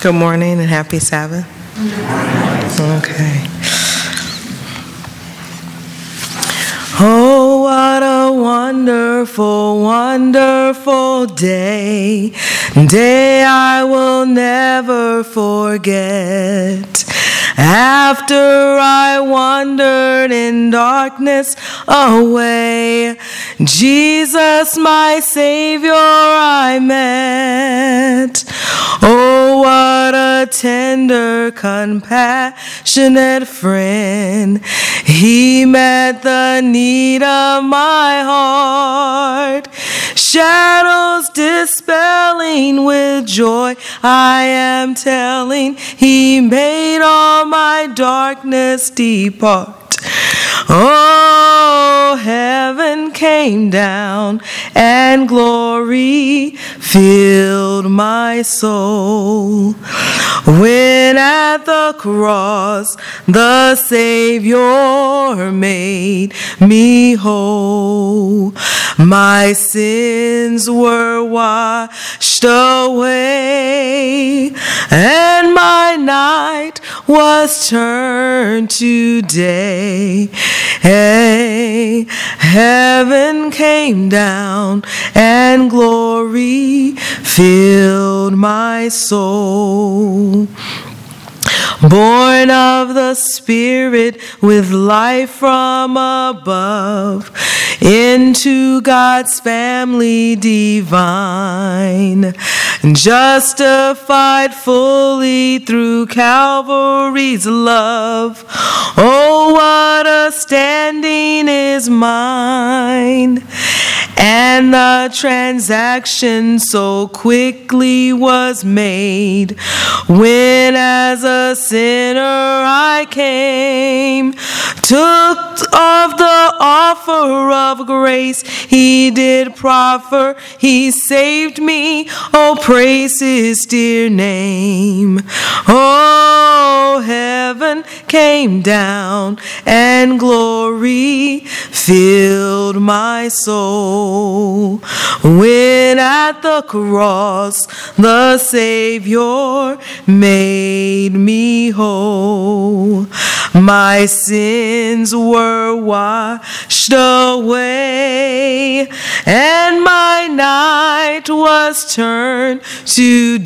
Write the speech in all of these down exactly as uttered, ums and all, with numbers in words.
Good morning and happy Sabbath. Okay. Oh, what a wonderful, wonderful day. Day I will never forget. After I wandered in darkness away, Jesus, my Savior, I met. Oh, what a tender, compassionate friend. He met the need of my heart. Shadows dispelling with joy, I am telling, He made all my darkness depart. Oh, heaven came down and glory filled my soul. When at the cross the Savior made me whole, my sins were washed away, and my night was turned to day. Hey, heaven came down and glory filled my soul. Born of the Spirit with life from above, into God's family divine, justified fully through Calvary's love. Oh, what a standing is mine, and the transaction so quickly was made, when as a sinner I came, took of the offer of grace He did proffer. He saved me, oh praise His dear name. Oh, heaven came down and glory filled my soul, when at the cross the Savior made me whole. My sins were washed away, and my night was turned to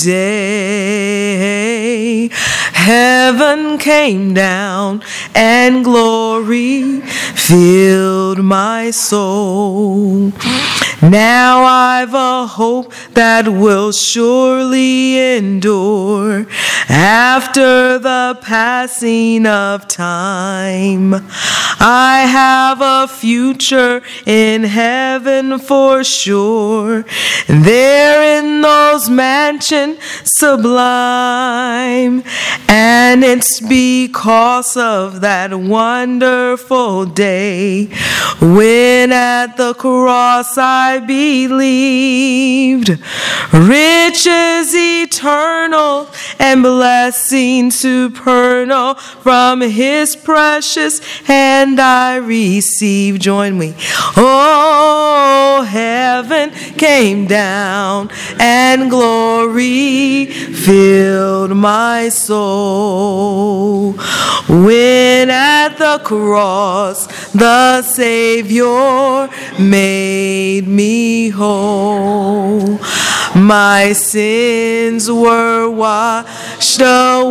day. Heaven came down and glory filled my soul. Now I've a hope that will surely endure after the passing of time. I have a future in heaven for sure, there in those mansions sublime, and it's because of that wonderful day when at the cross I believed. Riches eternal and blessings supernal from His precious hand I received. Join me. Oh, heaven came down and glory filled my soul, when at the cross the Savior made me whole. My sins were washed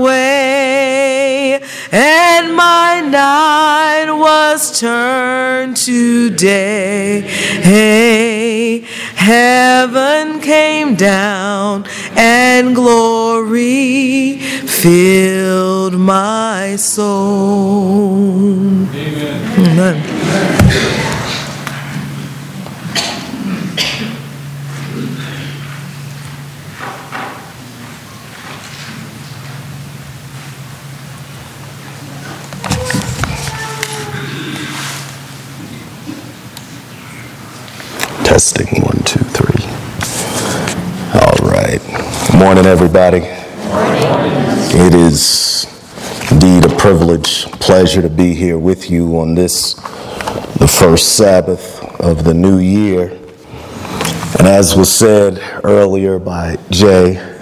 away, and my night was turned to day. Hey, heaven came down and glory filled my soul. Amen. Amen. Testing, one, two, three. All right. Good morning, everybody. It is indeed a privilege, pleasure to be here with you on this, the first Sabbath of the new year. And as was said earlier by Jay,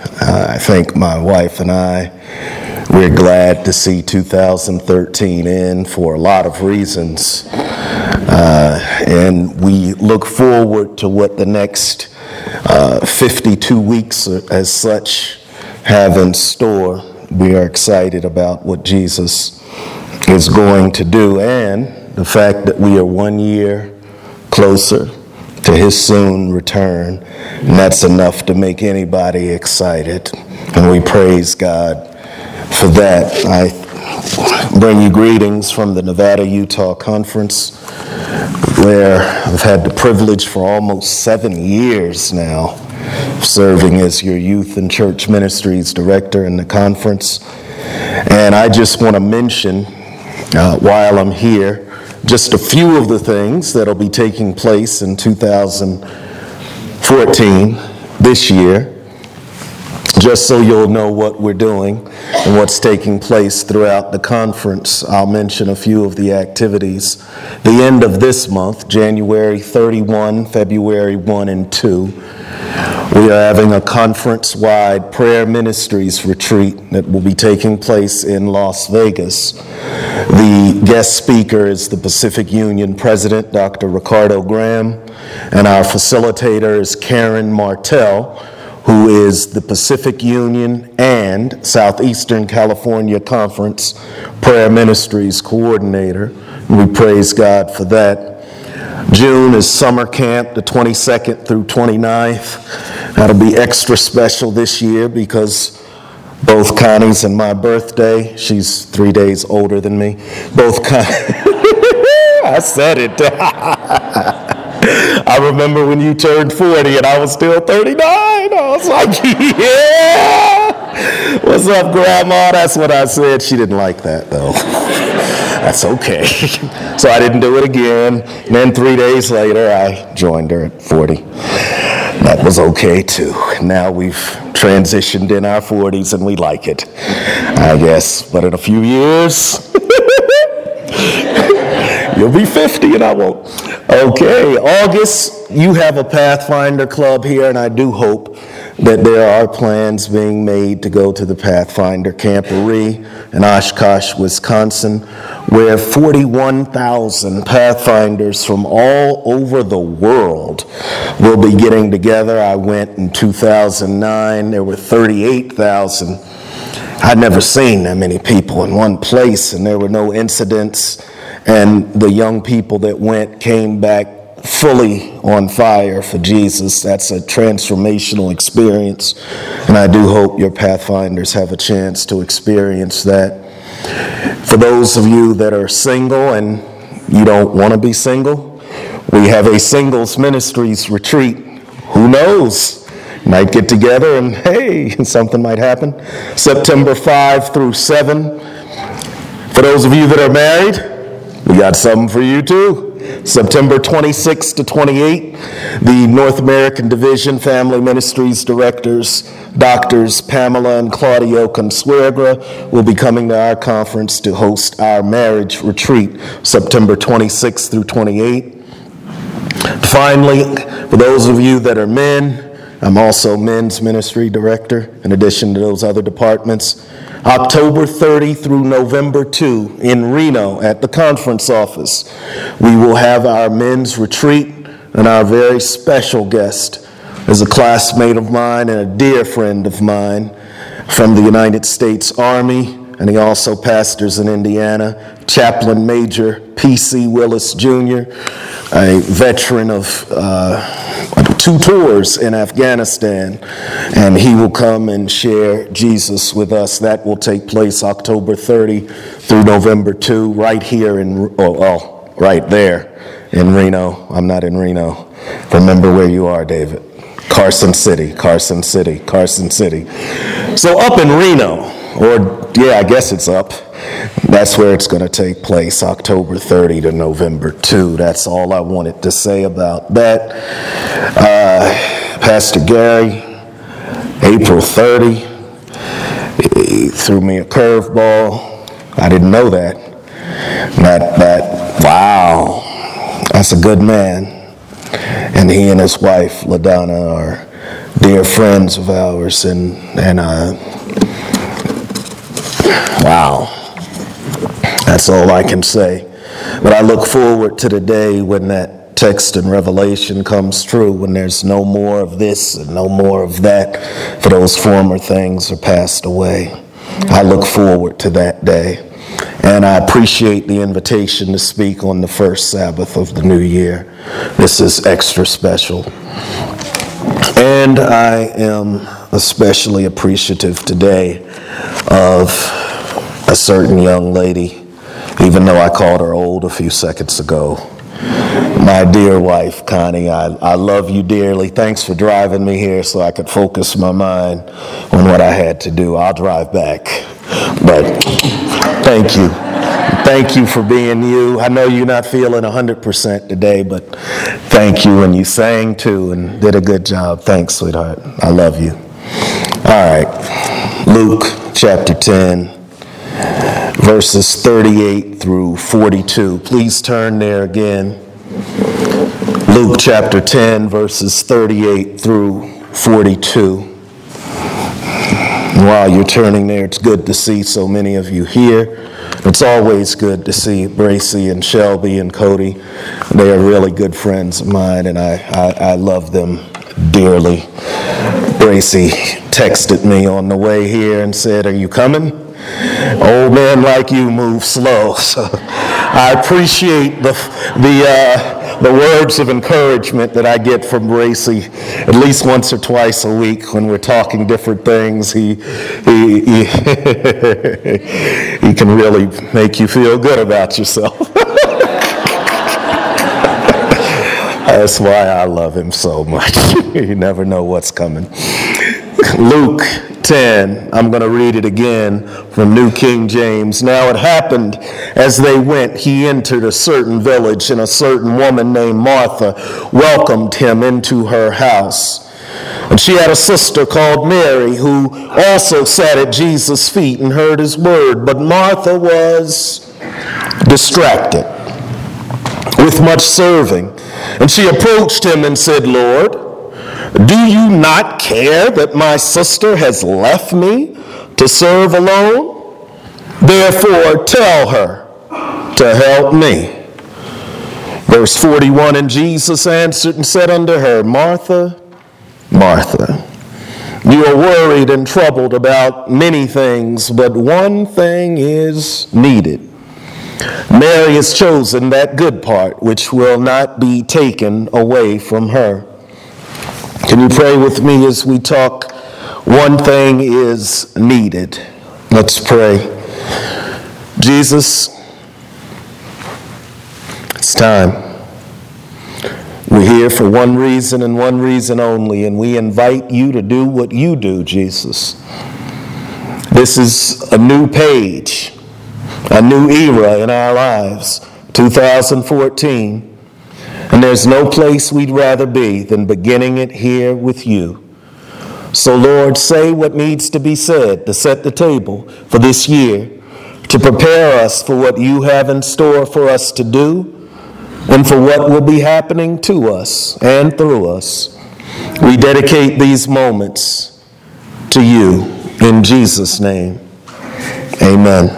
Uh, I think my wife and I, we're glad to see two thousand thirteen in for a lot of reasons. Uh, and we look forward to what the next uh, fifty-two weeks as such have in store. We are excited about what Jesus is going to do, and the fact that we are one year closer to his soon return, and that's enough to make anybody excited, and we praise God for that. I bring you greetings from the Nevada-Utah Conference, where I've had the privilege for almost seven years now of serving as your youth and church ministries director in the conference. And I just want to mention, uh, while I'm here, just a few of the things that'll be taking place in two thousand fourteen, this year, just so you'll know what we're doing and what's taking place throughout the conference. I'll mention a few of the activities. The end of this month, January thirty-first, February first and second, we are having a conference-wide prayer ministries retreat that will be taking place in Las Vegas. The guest speaker is the Pacific Union President, Doctor Ricardo Graham, and our facilitator is Karen Martell, who is the Pacific Union and Southeastern California Conference Prayer Ministries Coordinator. We praise God for that. June is summer camp, the twenty-second through twenty-ninth. That'll be extra special this year because both Connie's and my birthday. She's three days older than me. Both Con- I said it. I remember when you turned forty and I was still thirty-nine. I was like, yeah. What's up, Grandma? That's what I said. She didn't like that, though. That's okay. So I didn't do it again. And then three days later, I joined her at forty. That was okay, too. Now we've transitioned in our forties, and we like it, I guess. But in a few years, you'll be fifty, and I won't. Okay, August, you have a Pathfinder Club here, and I do hope that there are plans being made to go to the Pathfinder Camporee in Oshkosh, Wisconsin, where forty-one thousand Pathfinders from all over the world will be getting together. I went in two thousand nine. There were thirty-eight thousand. I'd never seen that many people in one place, and there were no incidents. And the young people that went came back fully on fire for Jesus. That's a transformational experience, and I do hope your Pathfinders have a chance to experience that. For those of you that are single and you don't want to be single, we have a singles ministries retreat. Who knows? Might get together and hey, something might happen. September fifth through seventh. For those of you that are married, we got something for you too. September twenty-sixth to twenty-eighth, the North American Division Family Ministries Directors, Doctors Pamela and Claudio Consuegra, will be coming to our conference to host our marriage retreat, September twenty-sixth through twenty-eighth. Finally, for those of you that are men, I'm also men's ministry director, in addition to those other departments. October thirtieth through November second in Reno at the conference office, we will have our men's retreat, and our very special guest is a classmate of mine and a dear friend of mine from the United States Army, and he also pastors in Indiana, Chaplain Major P C Willis Junior, a veteran of uh, two tours in Afghanistan, and he will come and share Jesus with us. That will take place October thirtieth through November second, right here in, oh, oh, right there in Reno. I'm not in Reno. Remember where you are, David. Carson City, Carson City, Carson City. So up in Reno, or yeah, I guess it's up. That's where it's going to take place, October thirtieth to November second. That's all I wanted to say about that. Uh, Pastor Gary, April thirtieth, he threw me a curveball. I didn't know that. That, that, wow, that's a good man. And he and his wife, LaDonna, are dear friends of ours, and, and uh, wow, that's all I can say. But I look forward to the day when that text in Revelation comes true, when there's no more of this and no more of that, for those former things are passed away. I look forward to that day. And I appreciate the invitation to speak on the first Sabbath of the new year. This is extra special. And I am especially appreciative today of a certain young lady, even though I called her old a few seconds ago. My dear wife, Connie, I, I love you dearly. Thanks for driving me here so I could focus my mind on what I had to do. I'll drive back. But thank you. Thank you for being you. I know you're not feeling one hundred percent today, but thank you. And you sang too and did a good job. Thanks, sweetheart. I love you. All right. Luke chapter ten, verses thirty-eight through forty-two. Please turn there again. Luke chapter ten, verses thirty-eight through forty-two. While you're turning there, it's good to see so many of you here. It's always good to see Bracy and Shelby and Cody. They are really good friends of mine, and I, I, I love them dearly. Bracy texted me on the way here and said, "Are you coming? Old men like you move slow." So I appreciate the the uh, the words of encouragement that I get from Bracy at least once or twice a week when we're talking different things. He he he, he can really make you feel good about yourself. That's why I love him so much. You never know what's coming. Luke ten, I'm going to read it again from New King James. "Now it happened as they went, he entered a certain village, and a certain woman named Martha welcomed him into her house. And she had a sister called Mary, who also sat at Jesus' feet and heard his word. But Martha was distracted with much serving. And she approached him and said, 'Lord, do you not care that my sister has left me to serve alone? Therefore tell her to help me.' Verse forty-one, "And Jesus answered and said unto her, Martha, Martha, you are worried and troubled about many things, but one thing is needed. Mary has chosen that good part, which will not be taken away from her." Can you pray with me as we talk? One thing is needed. Let's pray. Jesus, it's time. We're here for one reason and one reason only, and we invite you to do what you do, Jesus. This is a new page, a new era in our lives, two thousand fourteen. And there's no place we'd rather be than beginning it here with you. So, Lord, say what needs to be said to set the table for this year, to prepare us for what you have in store for us to do, and for what will be happening to us and through us. We dedicate these moments to you in Jesus' name. Amen.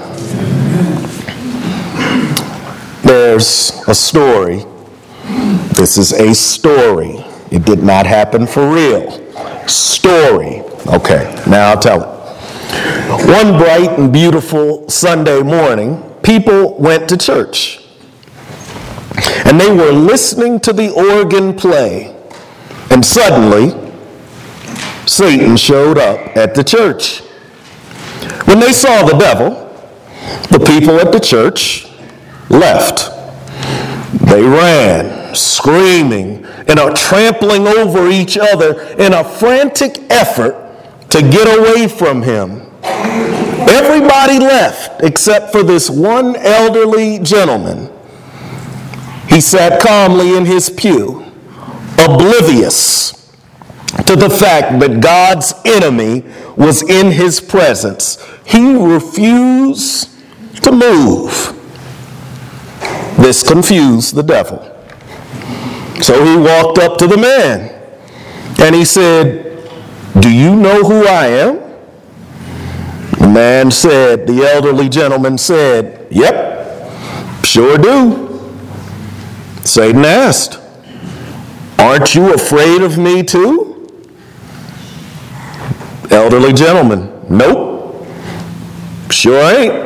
There's a story. This is a story. It did not happen for real. Story. Okay, now I'll tell it. One bright and beautiful Sunday morning, people went to church. And they were listening to the organ play. And suddenly, Satan showed up at the church. When they saw the devil, the people at the church left. They ran, screaming, and are trampling over each other in a frantic effort to get away from him. Everybody left except for this one elderly gentleman. He sat calmly in his pew, oblivious to the fact that God's enemy was in his presence. He refused to move. This confused the devil. So he walked up to the man and he said, "Do you know who I am?" The man said, the elderly gentleman said, "Yep, sure do." Satan asked, "Aren't you afraid of me too?" Elderly gentleman, "Nope, sure ain't."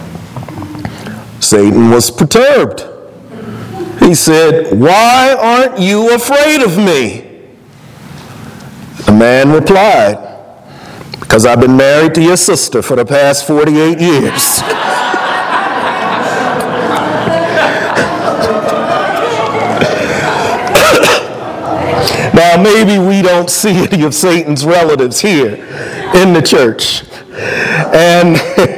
Satan was perturbed. He said, "Why aren't you afraid of me?" The man replied, "Because I've been married to your sister for the past forty-eight years. Now, maybe we don't see any of Satan's relatives here in the church. And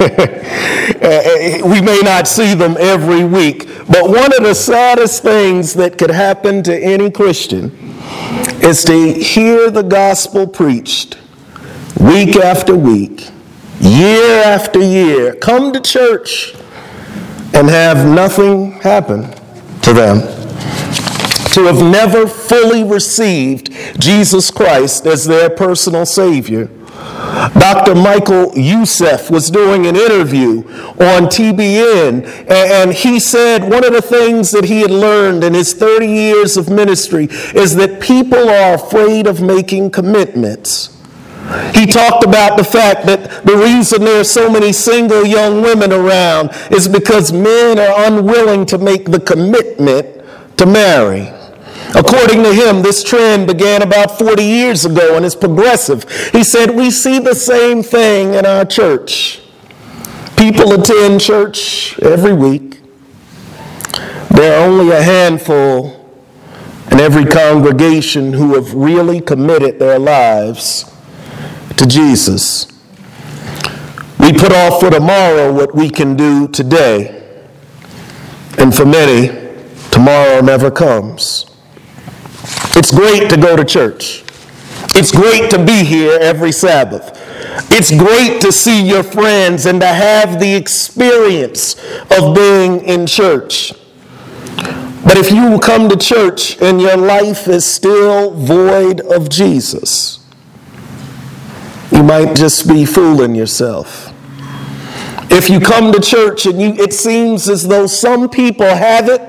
we may not see them every week. But one of the saddest things that could happen to any Christian is to hear the gospel preached week after week, year after year, come to church and have nothing happen to them. To have never fully received Jesus Christ as their personal Savior. Doctor Michael Youssef was doing an interview on T B N, and he said one of the things that he had learned in his thirty years of ministry is that people are afraid of making commitments. He talked about the fact that the reason there are so many single young women around is because men are unwilling to make the commitment to marry. According to him, this trend began about forty years ago and is progressive. He said, "We see the same thing in our church. People attend church every week. There are only a handful in every congregation who have really committed their lives to Jesus. We put off for tomorrow what we can do today. And for many, tomorrow never comes." It's great to go to church. It's great to be here every Sabbath. It's great to see your friends and to have the experience of being in church. But if you come to church and your life is still void of Jesus, you might just be fooling yourself. If you come to church and you, it seems as though some people have it,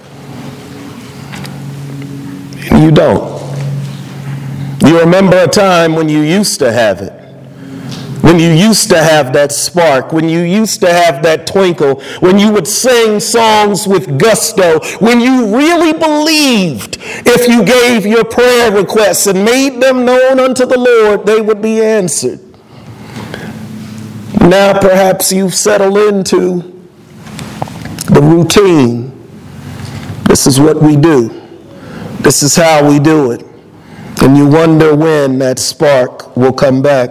you don't. You remember a time when you used to have it. When you used to have that spark. When you used to have that twinkle. When you would sing songs with gusto. When you really believed if you gave your prayer requests and made them known unto the Lord, they would be answered. Now perhaps you've settled into the routine. This is what we do. This is how we do it. And you wonder when that spark will come back.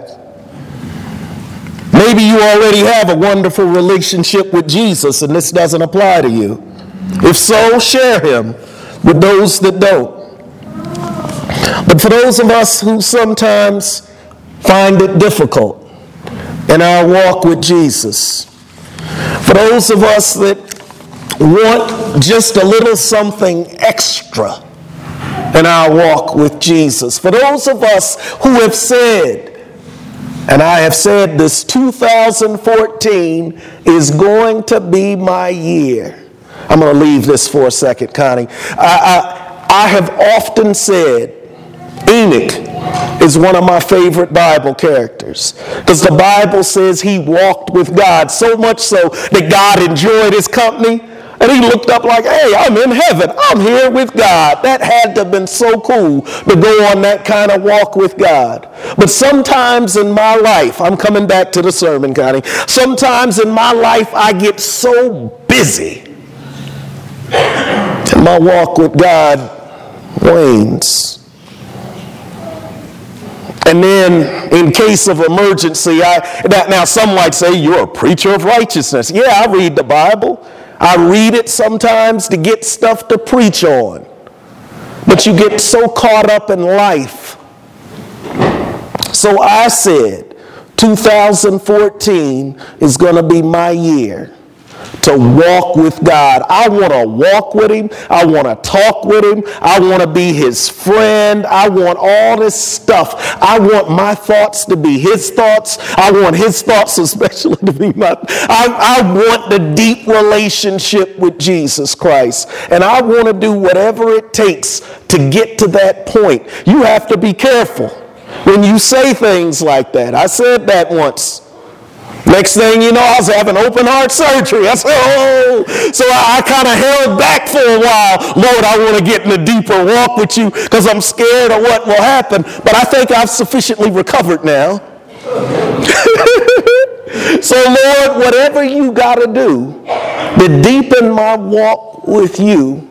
Maybe you already have a wonderful relationship with Jesus and this doesn't apply to you. If so, share him with those that don't. But for those of us who sometimes find it difficult in our walk with Jesus, for those of us that want just a little something extra in our walk with Jesus. For those of us who have said, and I have said this, two thousand fourteen is going to be my year. I'm going to leave this for a second, Connie. I, I, I have often said Enoch is one of my favorite Bible characters because the Bible says he walked with God, so much so that God enjoyed his company. And he looked up like, hey, I'm in heaven. I'm here with God. That had to have been so cool to go on that kind of walk with God. But sometimes in my life, I'm coming back to the sermon, Connie. Sometimes in my life, I get so busy. And my walk with God wanes. And then, in case of emergency, I now some might say, you're a preacher of righteousness. Yeah, I read the Bible. I read it sometimes to get stuff to preach on. But you get so caught up in life. So I said, two thousand fourteen is going to be my year. to walk with God. I want to walk with him. I want to talk with him. I want to be his friend. I want all this stuff. I want my thoughts to be his thoughts. I want his thoughts especially to be my, I, I want the deep relationship with Jesus Christ. And I want to do whatever it takes to get to that point. You have to be careful when you say things like that. I said that once. Next thing you know, I was having open heart surgery. I said, oh, so I, I kind of held back for a while. Lord, I want to get in a deeper walk with you because I'm scared of what will happen. But I think I've sufficiently recovered now. So Lord, whatever you got to do to deepen my walk with you,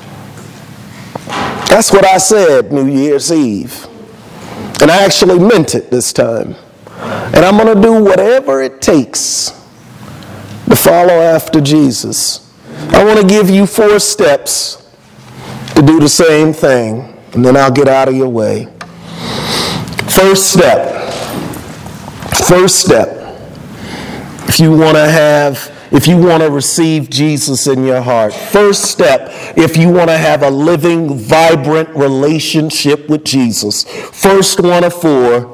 that's what I said New Year's Eve. And I actually meant it this time. And I'm going to do whatever it takes to follow after Jesus. I want to give you four steps to do the same thing, and then I'll get out of your way. First step. First step. If you want to have, if you want to receive Jesus in your heart. First step, if you want to have a living, vibrant relationship with Jesus. First one of four.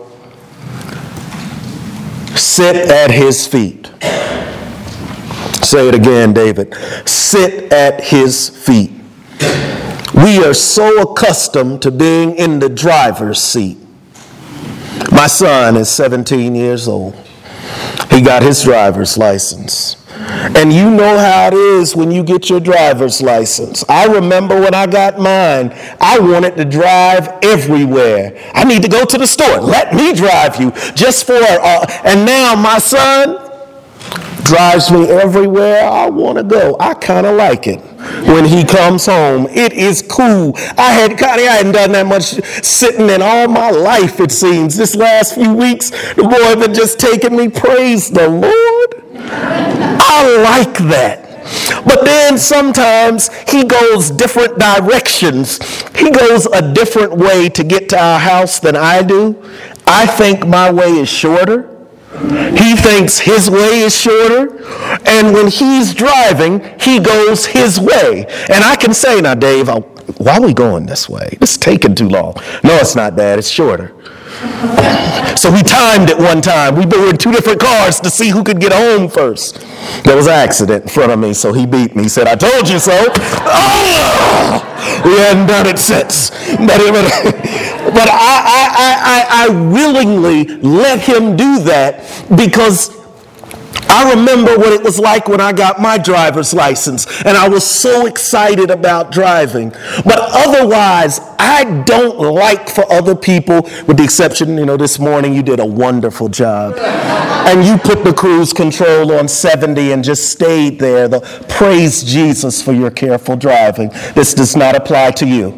Sit at his feet. Say it again, David. Sit at his feet. We are so accustomed to being in the driver's seat. My son is seventeen years old. He got his driver's license. And you know how it is when you get your driver's license. I remember when I got mine, I wanted to drive everywhere. I need to go to the store. Let me drive you just for, uh, and now my son drives me everywhere I want to go. I kind of like it when he comes home. It is cool. I had, Connie, I hadn't done that much sitting in all my life, it seems. This last few weeks, the boy had been just taking me. Praise the Lord. I like that. But then sometimes he goes different directions. He goes a different way to get to our house than I do. I think my way is shorter. He thinks his way is shorter. And when he's driving, he goes his way. And I can say, now, Dave, I'll, why are we going this way? It's taking too long. No, it's not, Dad. It's shorter. So we timed it one time. We were in two different cars to see who could get home first. There was an accident in front of me, so he beat me. He said, I told you so. Oh! We hadn't done it since. But, but I, I, I, I willingly let him do that because I remember what it was like when I got my driver's license, and I was so excited about driving. But otherwise, I don't like for other people, with the exception, you know, this morning you did a wonderful job. And you put the cruise control on seventy and just stayed there. The, praise Jesus for your careful driving. This does not apply to you.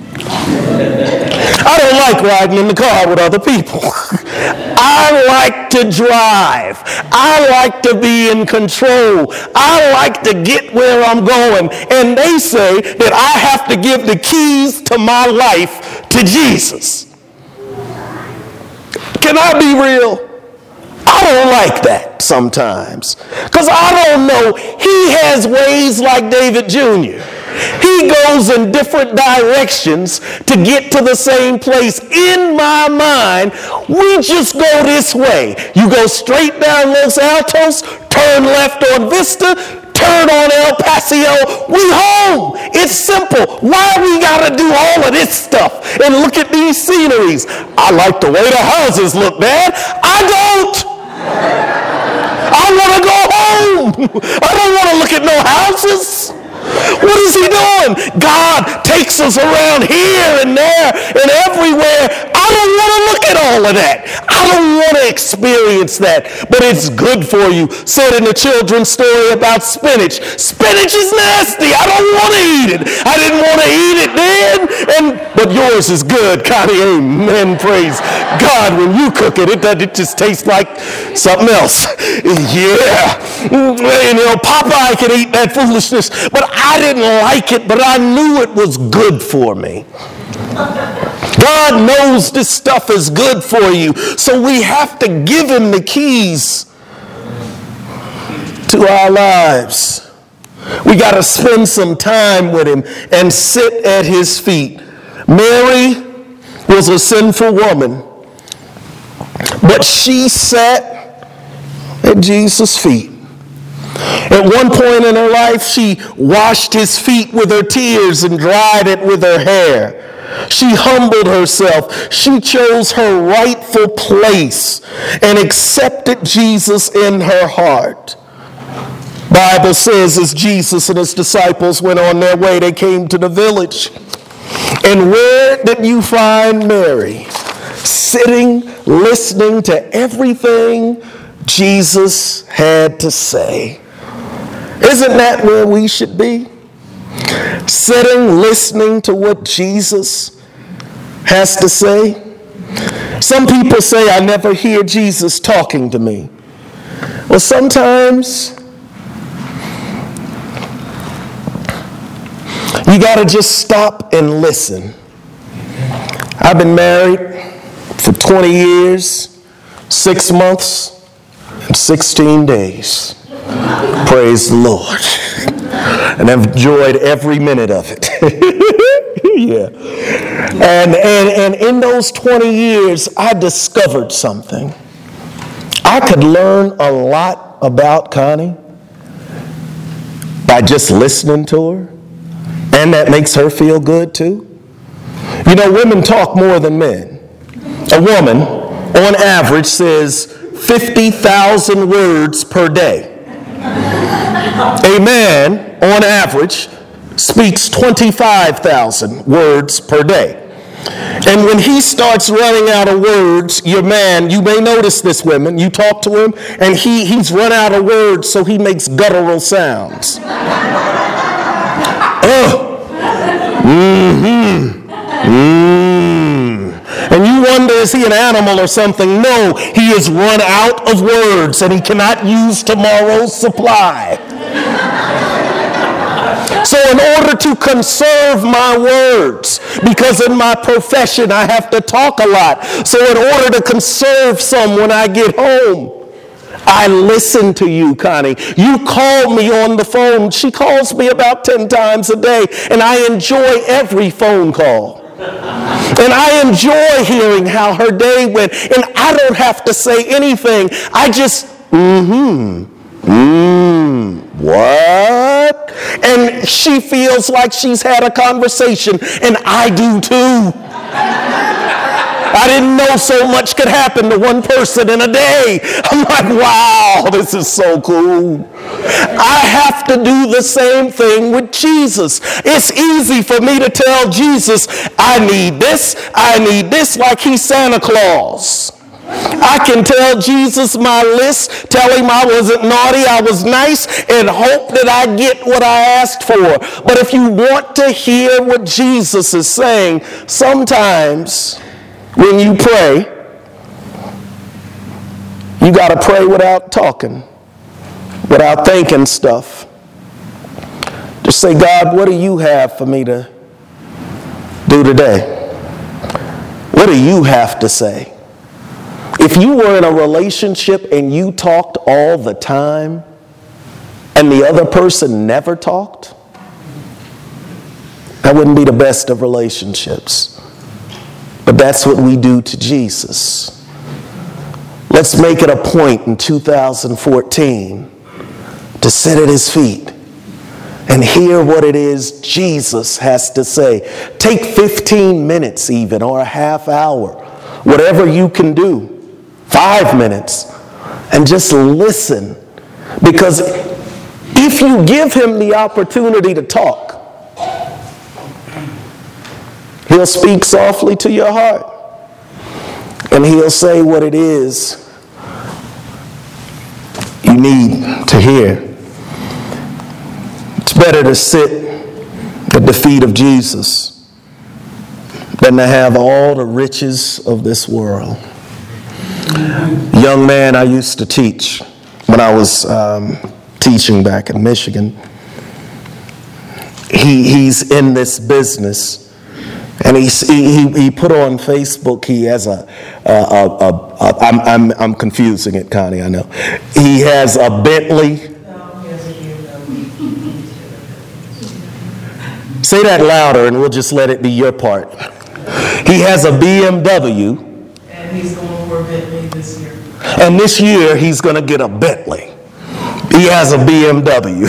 I don't like riding in the car with other people. I like to drive. I like to be in control. I like to get where I'm going. And they say that I have to give the keys to my life to Jesus. Can I be real? I don't like that sometimes. Because I don't know. He has ways like David Junior He goes in different directions to get to the same place. In my mind, we just go this way. You go straight down Los Altos, turn left on Vista, turn on El Paseo, we home. It's simple. Why we gotta do all of this stuff and look at these sceneries? I like the way the houses look, Dad. I don't. I want to go home. I don't want to look at no houses. What is he doing? God takes us around here and there and everywhere. I don't want to look at all of that. I don't want to experience that. But it's good for you. Said in the children's story about spinach. Spinach is nasty. I don't want to eat it. I didn't want to eat it then. And but yours is good, Connie. Amen. Praise God. When you cook it, it, it just tastes like something else. Yeah. You know, Popeye could eat that foolishness. But I didn't like it, but I knew it was good for me. God knows this stuff is good for you. So we have to give him the keys into our lives. We got to spend some time with him and sit at his feet. Mary was a sinful woman, but she sat at Jesus' feet. At one point in her life, she washed his feet with her tears and dried it with her hair. She humbled herself. She chose her rightful place and accepted Jesus in her heart. Bible says as Jesus and his disciples went on their way, they came to the village. And where did you find Mary? Sitting, listening to everything Jesus had to say. Isn't that where we should be? Sitting, listening to what Jesus has to say. Some people say, I never hear Jesus talking to me. Well, sometimes you got to just stop and listen. I've been married for twenty years, six months, and sixteen days. Praise the Lord. And I've enjoyed every minute of it. Yeah. And, and, and in those twenty years, I discovered something. I could learn a lot about Connie by just listening to her. And that makes her feel good too. You know, women talk more than men. A woman, on average, says fifty thousand words per day. A man, on average, speaks twenty-five thousand words per day. And when he starts running out of words, your man, you may notice this, women, you talk to him, and he, he's run out of words, so he makes guttural sounds. Ugh. Mm-hmm. Mm. And you wonder, is he an animal or something? No, he has run out of words, and he cannot use tomorrow's supply. So in order to conserve my words, because in my profession I have to talk a lot, so in order to conserve some when I get home, I listen to you, Connie. You call me on the phone. She calls me about ten times a day, and I enjoy every phone call. And I enjoy hearing how her day went, and I don't have to say anything. I just, mm-hmm, mm, what? And she feels like she's had a conversation, and I do too. I didn't know so much could happen to one person in a day. I'm like, wow, this is so cool. I have to do the same thing with Jesus. It's easy for me to tell Jesus, I need this, I need this, like he's Santa Claus. I can tell Jesus my list, tell him I wasn't naughty, I was nice, and hope that I get what I asked for. But if you want to hear what Jesus is saying, sometimes when you pray, you got to pray without talking, without thinking stuff. Just say, God, what do you have for me to do today? What do you have to say? If you were in a relationship and you talked all the time and the other person never talked, that wouldn't be the best of relationships. But that's what we do to Jesus. Let's make it a point in two thousand fourteen to sit at his feet and hear what it is Jesus has to say. Take fifteen minutes even, or a half hour, whatever you can do, five minutes, and just listen. Because if you give him the opportunity to talk, he'll speak softly to your heart, and he'll say what it is you need to hear. It's better to sit at the feet of Jesus than to have all the riches of this world. Young man I used to teach when I was um, teaching back in Michigan, he, he's in this business. And he, he he put on Facebook, he has a, a, a, a, a I'm, I'm, I'm confusing it, Connie, I know. He has a Bentley Say that louder and we'll just let it be your part. He has a B M W. And he's going for a Bentley this year. And this year he's going to get a Bentley. He has a B M W.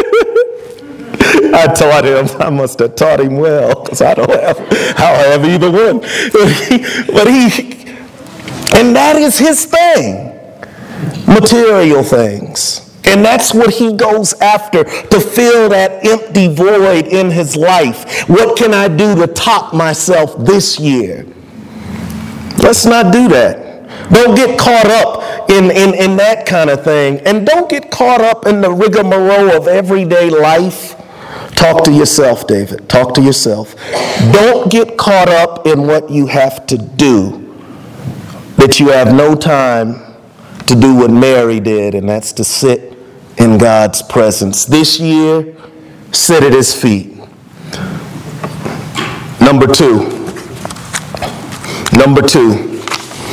I taught him, I must have taught him well, because I don't have, I don't have either one. But he, and that is his thing, material things. And that's what he goes after, to fill that empty void in his life. What can I do to top myself this year? Let's not do that. Don't get caught up in, in, in that kind of thing. And don't get caught up in the rigmarole of everyday life. Talk to yourself, David. Talk to yourself. Don't get caught up in what you have to do, that you have no time to do what Mary did, and that's to sit in God's presence. This year, sit at his feet. Number two. Number two.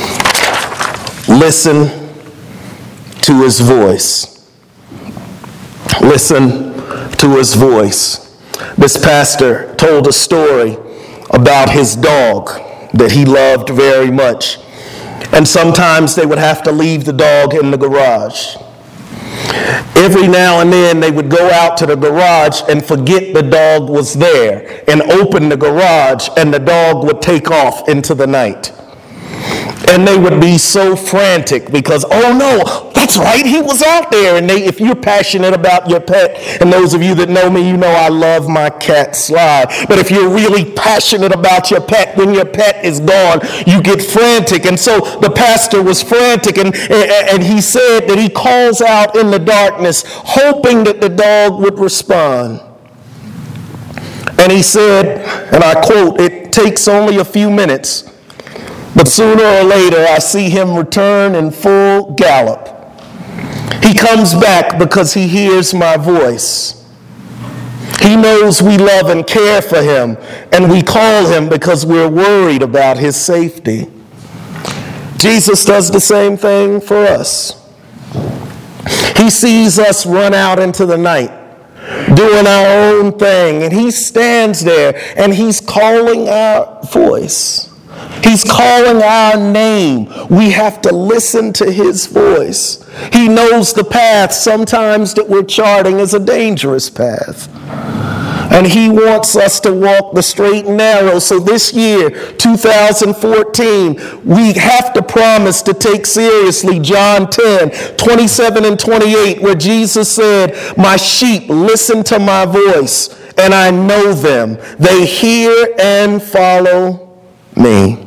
Listen to his voice. Listen to his voice. This pastor told a story about his dog that he loved very much. And sometimes they would have to leave the dog in the garage. Every now and then they would go out to the garage and forget the dog was there and open the garage, and the dog would take off into the night. And they would be so frantic because, oh no, that's right, he was out there. And they, if you're passionate about your pet, and those of you that know me, you know I love my cat Sly. But if you're really passionate about your pet, when your pet is gone, you get frantic. And so the pastor was frantic, and, and he said that he calls out in the darkness, hoping that the dog would respond. And he said, and I quote, "It takes only a few minutes, but sooner or later, I see him return in full gallop. He comes back because he hears my voice. He knows we love and care for him, and we call him because we're worried about his safety." Jesus does the same thing for us. He sees us run out into the night, doing our own thing, and he stands there and he's calling our voice. He's calling our name. We have to listen to his voice. He knows the path sometimes that we're charting is a dangerous path. And he wants us to walk the straight and narrow. So this year, two thousand fourteen, we have to promise to take seriously John ten, twenty-seven and twenty-eight, where Jesus said, "My sheep listen to my voice, and I know them. They hear and follow me."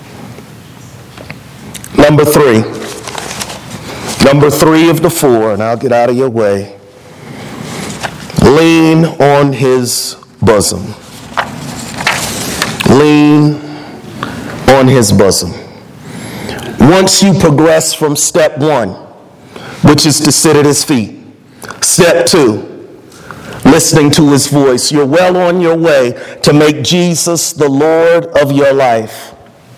Number three. Number three of the four, and I'll get out of your way. Lean on his bosom. Lean on his bosom. Once you progress from step one, which is to sit at his feet, step two, listening to his voice, you're well on your way to make Jesus the Lord of your life.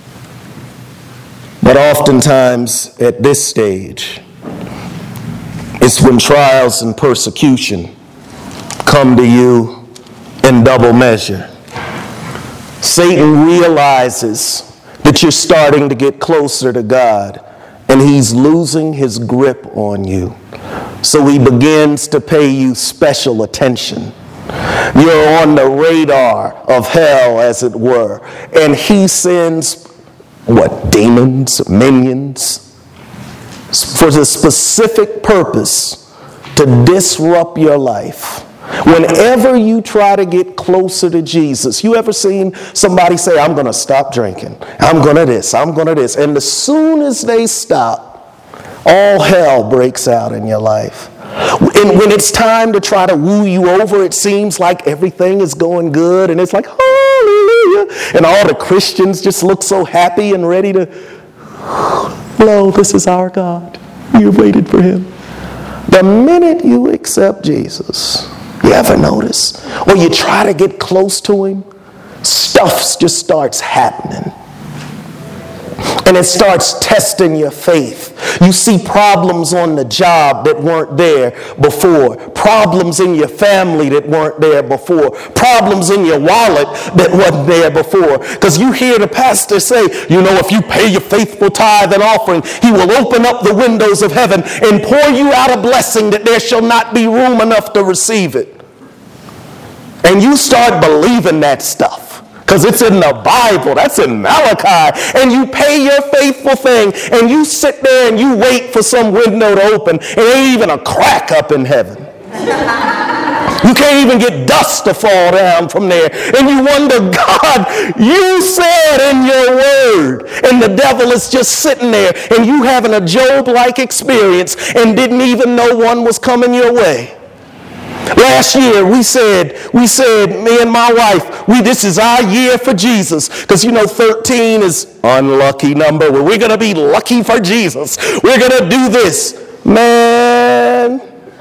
But oftentimes at this stage, it's when trials and persecution come to you in double measure. Satan realizes that you're starting to get closer to God, and he's losing his grip on you. So he begins to pay you special attention. You're on the radar of hell, as it were, and he sends what, demons, minions, for the specific purpose to disrupt your life. Whenever you try to get closer to Jesus, you ever seen somebody say, "I'm going to stop drinking, I'm going to this, I'm going to this," and as soon as they stop, all hell breaks out in your life. And when it's time to try to woo you over, it seems like everything is going good, and it's like, hallelujah, and all the Christians just look so happy and ready to, "Lo, this is our God. We have waited for him." The minute you accept Jesus, you ever notice? Or you try to get close to him, stuff just starts happening. And it starts testing your faith. You see problems on the job that weren't there before. Problems in your family that weren't there before. Problems in your wallet that wasn't there before. Because you hear the pastor say, you know, if you pay your faithful tithe and offering, he will open up the windows of heaven and pour you out a blessing that there shall not be room enough to receive it. And you start believing that stuff. Because it's in the Bible. That's in Malachi. And you pay your faithful thing. And you sit there and you wait for some window to open. And there ain't even a crack up in heaven. You can't even get dust to fall down from there. And you wonder, God, you said in your word. And the devil is just sitting there. And you having a Job-like experience. And didn't even know one was coming your way. Last year, we said, we said, me and my wife, we this is our year for Jesus. Because, you know, thirteen is unlucky number. Well, we're going to be lucky for Jesus. We're going to do this. Man.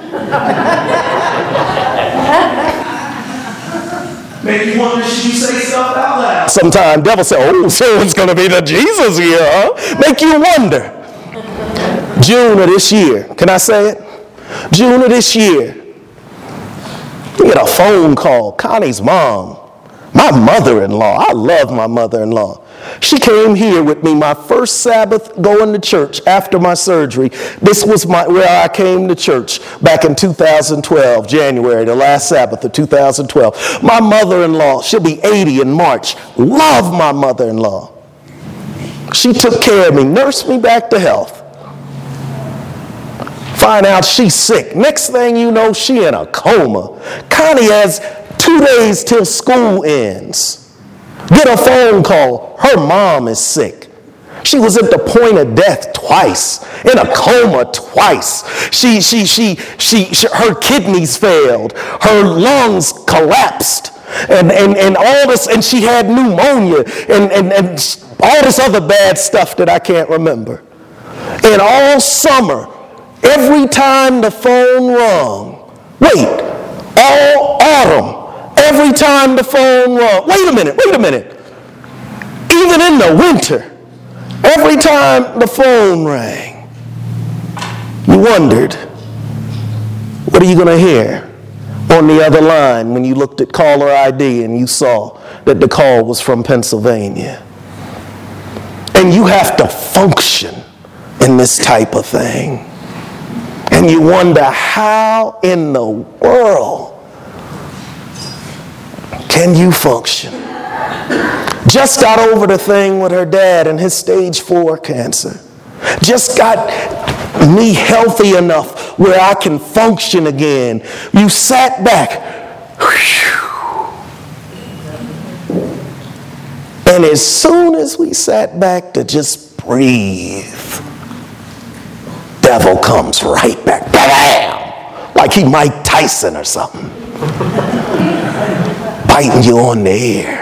Maybe you wonder, should you say stuff out loud? Sometimes devil say, oh, so it's going to be the Jesus year, huh? Make you wonder. June of this year. Can I say it? June of this year. We get a phone call. Connie's mom, my mother-in-law. I love my mother-in-law. She came here with me my first Sabbath going to church after my surgery. This was my where I came to church back in two thousand twelve, January, the last Sabbath of two thousand twelve. My mother-in-law, she'll be eighty in March. Love my mother-in-law. She took care of me, nursed me back to health. Find out she's sick. Next thing you know, she in a coma. Connie has two days till school ends. Get a phone call. Her mom is sick. She was at the point of death twice, in a coma twice. She, she, she, she, she her kidneys failed. Her lungs collapsed. And, and, and all this, and she had pneumonia and, and, and all this other bad stuff that I can't remember. And all summer, every time the phone rung, wait, all autumn, every time the phone rung, wait a minute, wait a minute. Even in the winter, every time the phone rang, you wondered, what are you going to hear on the other line when you looked at caller I D and you saw that the call was from Pennsylvania? And you have to function in this type of thing. And you wonder, how in the world can you function? Just got over the thing with her dad and his stage four cancer. Just got me healthy enough where I can function again. You sat back. Whew. And as soon as we sat back to just breathe, devil comes right back, bam, like he Mike Tyson or something, biting you on the ear.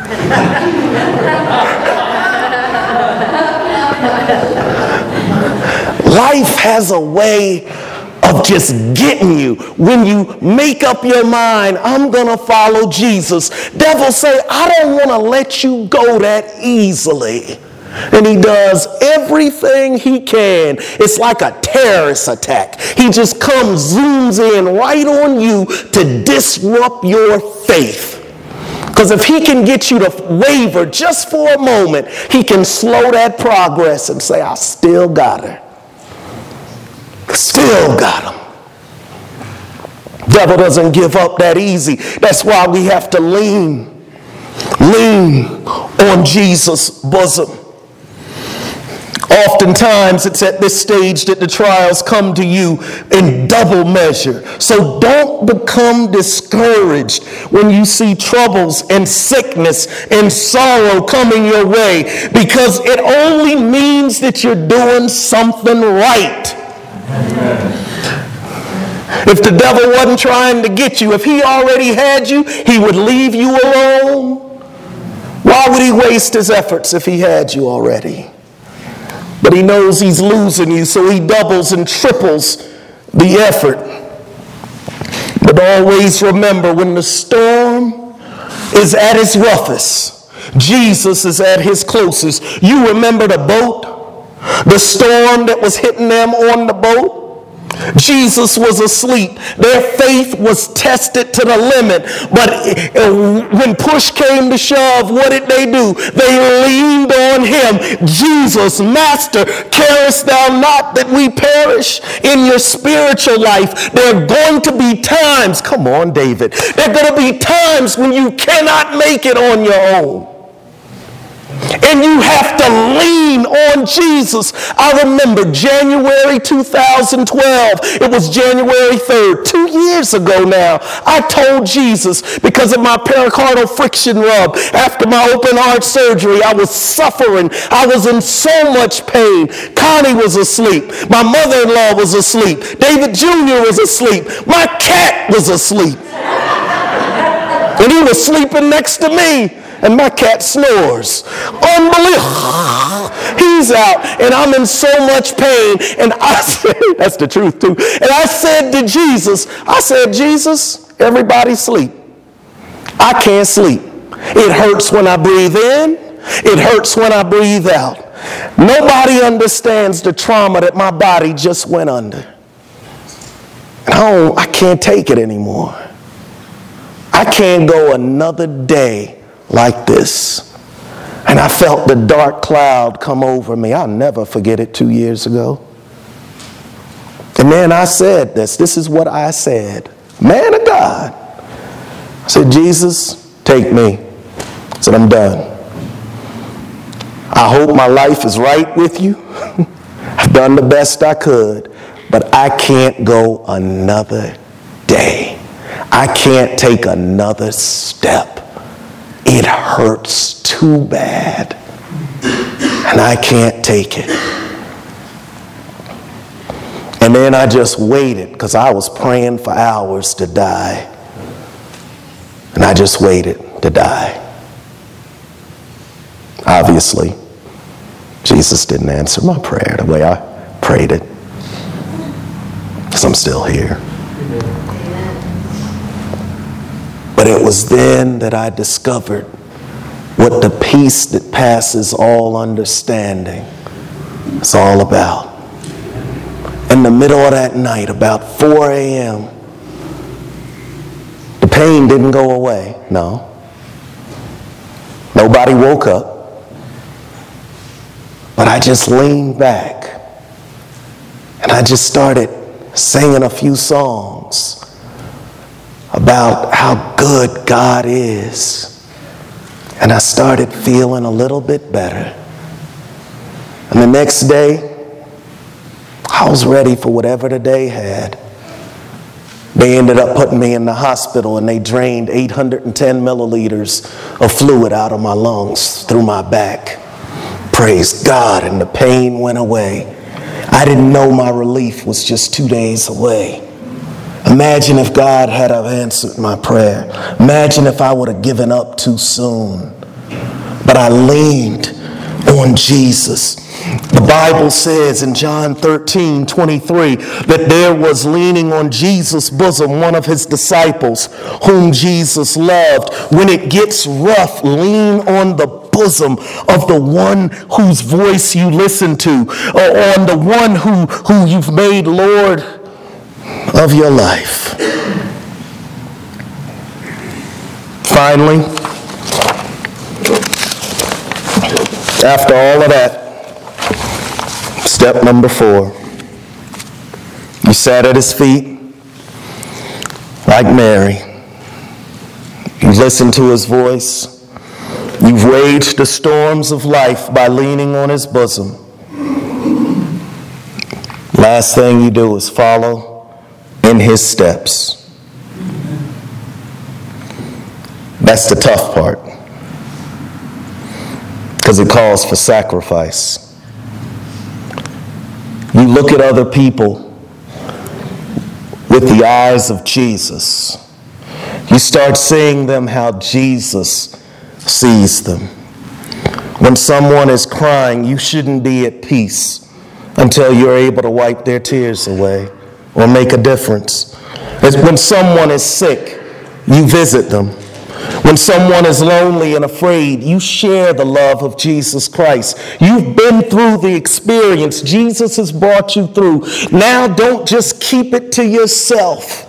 Life has a way of just getting you. When you make up your mind, I'm going to follow Jesus, devil say, I don't want to let you go that easily. And he does everything he can. It's like a terrorist attack. He just comes, zooms in right on you to disrupt your faith. Because if he can get you to waver just for a moment, he can slow that progress and say, I still got her. Still got him. Devil doesn't give up that easy. That's why we have to lean, lean on Jesus' bosom. Oftentimes, it's at this stage that the trials come to you in double measure. So don't become discouraged when you see troubles and sickness and sorrow coming your way, because it only means that you're doing something right. Amen. If the devil wasn't trying to get you, if he already had you, he would leave you alone. Why would he waste his efforts if he had you already? But he knows he's losing you, so he doubles and triples the effort. But always remember, when the storm is at its roughest, Jesus is at his closest. You remember the boat The storm that was hitting them on the boat, Jesus was asleep. Their faith was tested to the limit. But when push came to shove, what did they do? They leaned on him. Jesus, Master, carest thou not that we perish? In your spiritual life, there are going to be times, come on, David, there are going to be times when you cannot make it on your own. And you have to lean on Jesus. I remember January two thousand twelve. It was January third, two years ago now. I told Jesus, because of my pericardial friction rub, after my open heart surgery, I was suffering. I was in so much pain. Connie was asleep. My mother-in-law was asleep. David Junior was asleep. My cat was asleep. And he was sleeping next to me. And my cat snores. Unbelievable. He's out, and I'm in so much pain. And I said, that's the truth too. And I said to Jesus, I said, Jesus, everybody sleep. I can't sleep. It hurts when I breathe in. It hurts when I breathe out. Nobody understands the trauma that my body just went under. And I, don't, I can't take it anymore. I can't go another day like this. And I felt the dark cloud come over me. I'll never forget it two years ago. And then I said this. This is what I said. Man of God. I said, Jesus, take me. I said, I'm done. I hope my life is right with you. I've done the best I could. But I can't go another day. I can't take another step. It hurts too bad, and I can't take it. And then I just waited, because I was praying for hours to die. And I just waited to die. Obviously, Jesus didn't answer my prayer the way I prayed it, because I'm still here. But it was then that I discovered what the peace that passes all understanding is all about. In the middle of that night, about four a.m., the pain didn't go away, no. Nobody woke up. But I just leaned back and I just started singing a few songs about how good God is. And I started feeling a little bit better. And the next day, I was ready for whatever the day had. They ended up putting me in the hospital, and they drained eight hundred ten milliliters of fluid out of my lungs through my back. Praise God, and the pain went away. I didn't know my relief was just two days away. Imagine if God had have answered my prayer. Imagine if I would have given up too soon. But I leaned on Jesus. The Bible says in John thirteen twenty-three that there was leaning on Jesus' bosom one of his disciples whom Jesus loved. When it gets rough, lean on the bosom of the one whose voice you listen to, or on the one who, who you've made Lord of your life. Finally, after all of that, step number four, you sat at his feet like Mary. You listened to his voice. You've waged the storms of life by leaning on his bosom. Last thing you do is follow in his steps. That's the tough part, because it calls for sacrifice. You look at other people with the eyes of Jesus. You start seeing them how Jesus sees them. When someone is crying, you shouldn't be at peace until you're able to wipe their tears away or make a difference. It's when someone is sick, you visit them. When someone is lonely and afraid, you share the love of Jesus Christ. You've been through the experience. Jesus has brought you through. Now don't just keep it to yourself.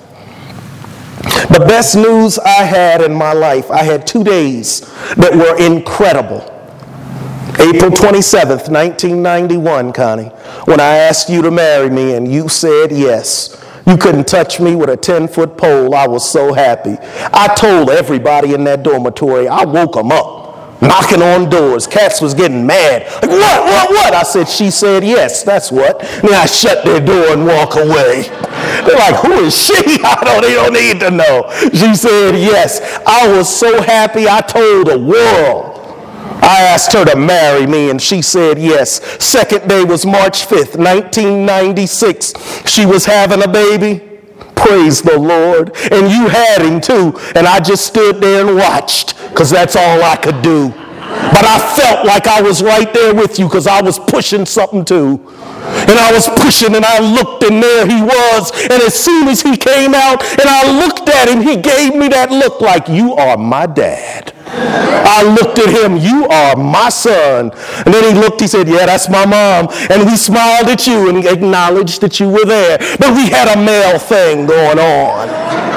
The best news I had in my life, I had two days that were incredible. April twenty-seventh, nineteen ninety-one, Connie, when I asked you to marry me and you said yes. You couldn't touch me with a ten-foot pole. I was so happy. I told everybody in that dormitory, I woke them up, knocking on doors. Cats was getting mad. Like, what, what, what? I said, she said yes, that's what. Then I shut their door and walk away. They're like, who is she? I don't, they don't need to know. She said yes. I was so happy, I told the world. I asked her to marry me, and she said yes. Second day was March fifth, nineteen ninety-six. She was having a baby. Praise the Lord. And you had him too. And I just stood there and watched, because that's all I could do. But I felt like I was right there with you, because I was pushing something too. And I was pushing, and I looked, and there he was. And as soon as he came out and I looked at him, he gave me that look like, you are my dad. I looked at him, you are my son. And then he looked, he said, yeah, that's my mom. And we smiled at you and acknowledged that you were there. But we had a male thing going on.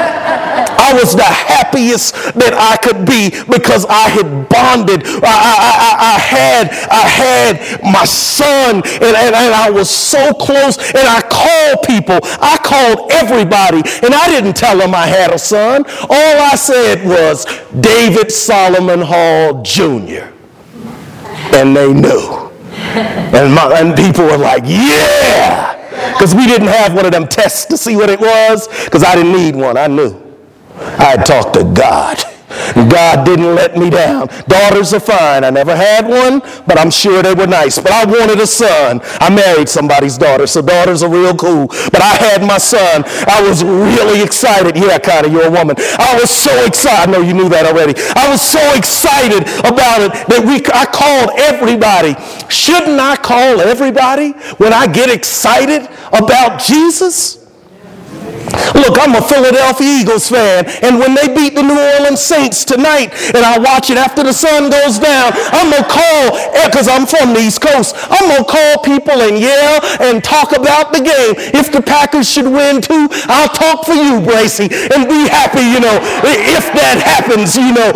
I was the happiest that I could be, because I had bonded. I, I, I, I had I had my son, and, and, and I was so close. And I called people. I called everybody, and I didn't tell them I had a son. All I said was David Solomon Hall Junior And they knew. And, my, and people were like, yeah, because we didn't have one of them tests to see what it was, because I didn't need one. I knew. I had talked to God. God didn't let me down. Daughters are fine. I never had one, but I'm sure they were nice. But I wanted a son. I married somebody's daughter, so daughters are real cool. But I had my son. I was really excited. Yeah, Connie, you're a woman. I was so excited. I know you knew that already. I was so excited about it that we. I called everybody. Shouldn't I call everybody when I get excited about Jesus? Look, I'm a Philadelphia Eagles fan, and when they beat the New Orleans Saints tonight, and I watch it after the sun goes down, I'm going to call, because I'm from the East Coast, I'm going to call people and yell and talk about the game. If the Packers should win too, I'll talk for you, Bracy, and be happy, you know, if that happens, you know.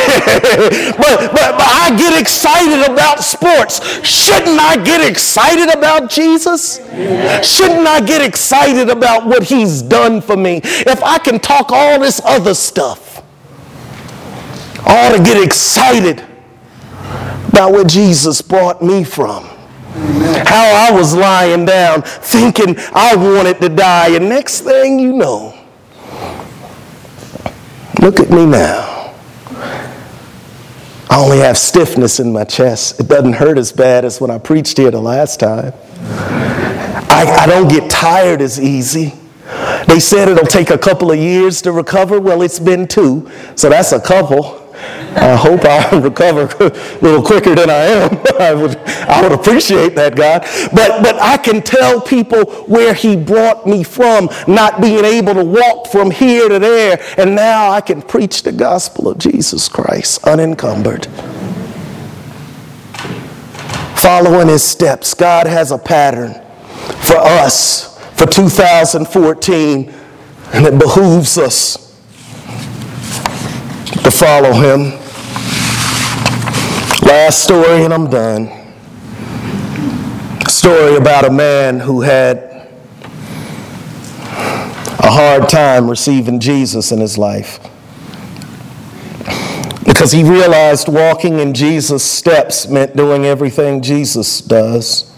but, but, but I get excited about sports. Shouldn't I get excited about Jesus? Shouldn't I get excited about what he's done for me? If I can talk all this other stuff, I ought to get excited about what Jesus brought me from. How I was lying down thinking I wanted to die, and next thing you know, look at me now. I only have stiffness in my chest. It doesn't hurt as bad as when I preached here the last time. I, I don't get tired as easy. They said it'll take a couple of years to recover. Well, it's been two, so that's a couple. I hope I recover a little quicker than I am. I would, I would appreciate that, God. But, but I can tell people where he brought me from, not being able to walk from here to there, and now I can preach the gospel of Jesus Christ unencumbered. Following his steps, God has a pattern for us for two thousand fourteen, and it behooves us to follow him. Last story, and I'm done. A story about a man who had a hard time receiving Jesus in his life, because he realized walking in Jesus' steps meant doing everything Jesus does.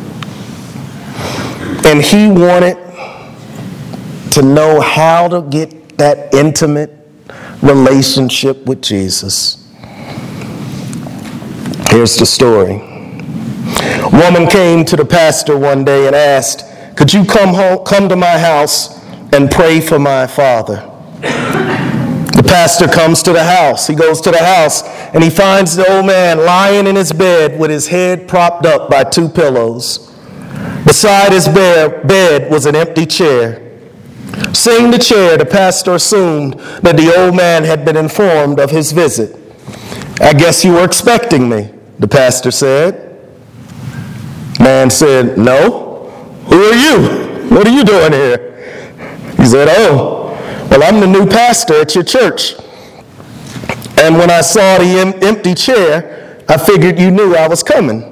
And he wanted to know how to get that intimate relationship with Jesus. Here's the story. A woman came to the pastor one day and asked, could you come home, come to my house and pray for my father? The pastor comes to the house. He goes to the house and he finds the old man lying in his bed with his head propped up by two pillows. Beside his bed was an empty chair. Seeing the chair, the pastor assumed that the old man had been informed of his visit. "I guess you were expecting me," the pastor said. Man said, "No. Who are you? What are you doing here?" He said, "Oh, well, I'm the new pastor at your church. And when I saw the em- empty chair, I figured you knew I was coming."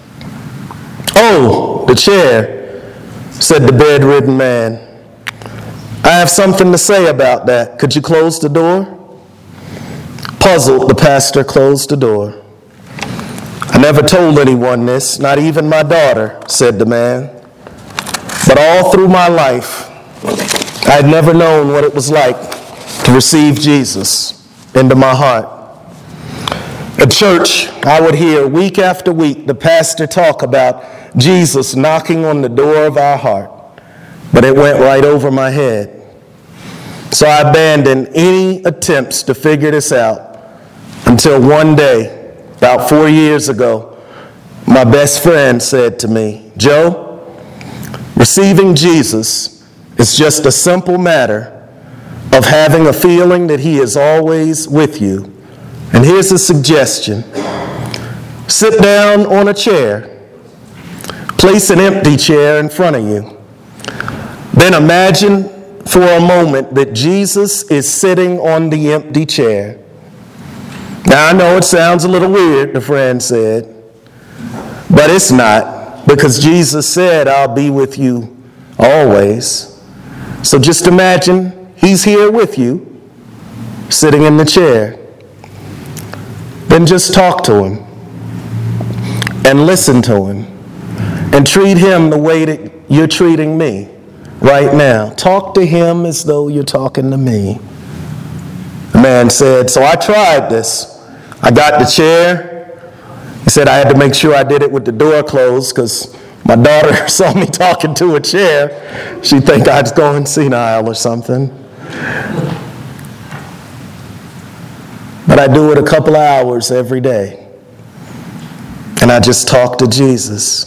"Oh, the chair," said the bedridden man. "I have something to say about that. Could you close the door?" Puzzled, the pastor closed the door. "I never told anyone this, not even my daughter," said the man. "But all through my life, I had never known what it was like to receive Jesus into my heart." At church, I would hear week after week the pastor talk about Jesus knocking on the door of our heart, but it went right over my head. So I abandoned any attempts to figure this out until one day, about four years ago, my best friend said to me, "Joe, receiving Jesus is just a simple matter of having a feeling that he is always with you. And here's a suggestion. Sit down on a chair. Place an empty chair in front of you. Then imagine for a moment that Jesus is sitting on the empty chair." Now, I know it sounds a little weird, the friend said, but it's not, because Jesus said, "I'll be with you always." So just imagine he's here with you, sitting in the chair. Then just talk to him and listen to him and treat him the way that you're treating me right now. Talk to him as though you're talking to me. The man said, "So I tried this. I got the chair." He said, "I had to make sure I did it with the door closed because my daughter saw me talking to a chair. She'd think I was going senile or something. But I do it a couple of hours every day. And I just talk to Jesus."